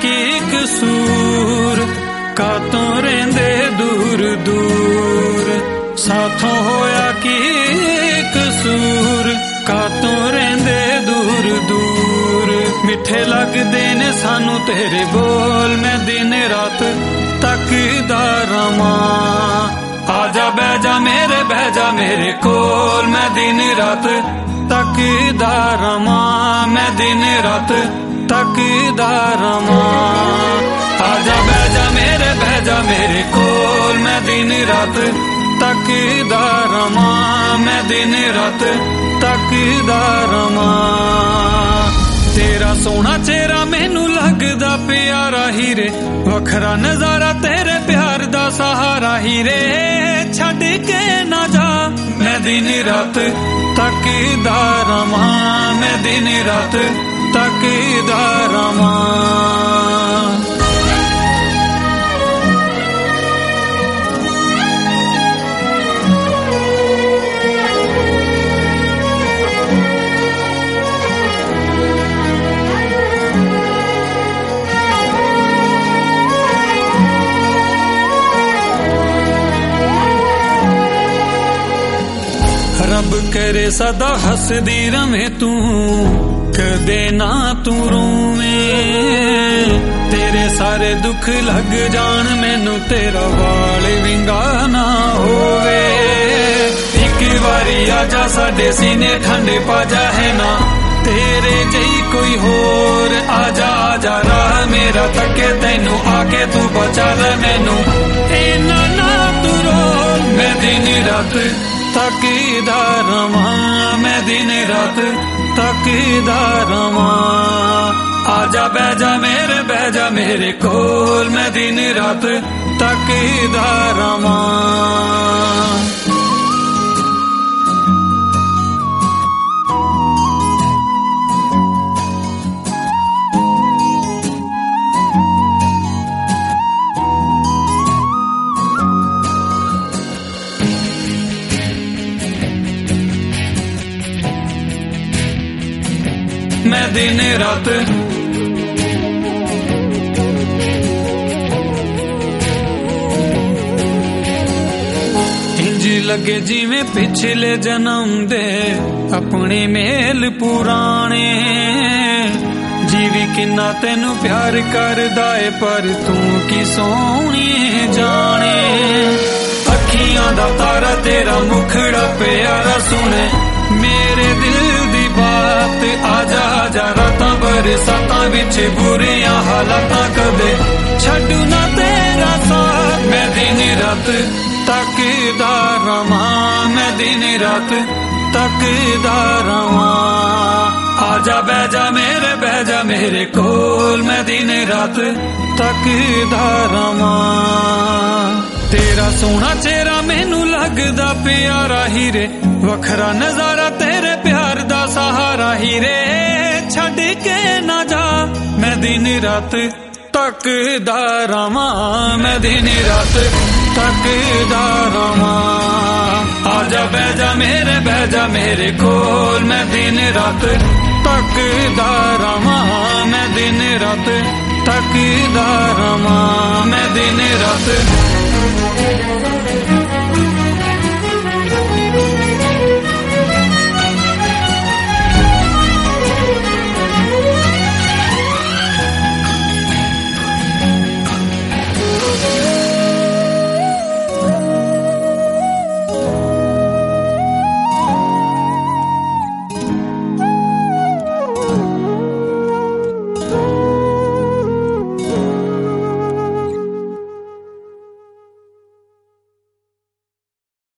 की कसूर, कातों रेंदे दूर दूर। साथों होया की कसूर, कातों रेंदे दूर दूर। मिठे लगदे ने सानू तेरे बोल, मैं दिन रात तकदा रवां। आजा बैजा मेरे कोल, मैं दिन रात तकदा रवां, मैं दिन रात तकदा रवां। आजा बैजा मेरे कोल, मैं दिन रात तकदा रवां, मैं दिन रात तकदा रवां। तेरा सोना चेहरा मैनू लगदा प्यारा हीरे, वखरा नजारा तेरे प्यार दा सहारा हीरे। छड़ के ना जा मैं दिन रात तकदा रवां, मैं दिन रात तकदा रवां। रब करे सदा हसदी रवे तू, कदे ना तू रोवें। तेरे सारे दुख लग जान मैनू, तेरा वाल विंगा ना होवे। एक बारी आजा साडे सीने ठंडे पाजा है ना, तेरे जही कोई होर। आजा आजा राह मेरा तके तैनू, आके तू बचा ले मैनू। इना ना तू रोल, मैं दिन रात तकदा रवां, मैं दिन रात तकदा रवां। आजा बैजा मेरे कोल, मैं दिन रात तकदा रवां। मैं दिन रात इंज लगे जिवें पिछले जन्म दे अपने मेल पुराने। जीवी किन्ना तेनू प्यार करदा है, पर तू की सोहनी जाने। अखियां दा तारा तेरा मुखड़ा प्यारा सुने, मेरे दिल दी बात। आजा आजा रातां बरसातां विच बुरियां हालातां, कदे छड्डू ना तेरा साथ। मैं दिन रात तकदा रवां, मैं दिन रात तकदा रवां। आजा बैजा मेरे कोल, मैं दिन रात तकदा रवां। तेरा सोना चेहरा मैनू लगदा प्यारा हीरे, वखरा नजारा तेरे प्यार दा सहारा हीरे। छड़ के ना जा मैं दिन रात तकदा रवां, मैं दिन रात तकदा रवां। आजा बैजा मेरे कोल, मैं दिन रात तकदा रवां, मैं दिन रात तकदा रवां, मैं दिन रात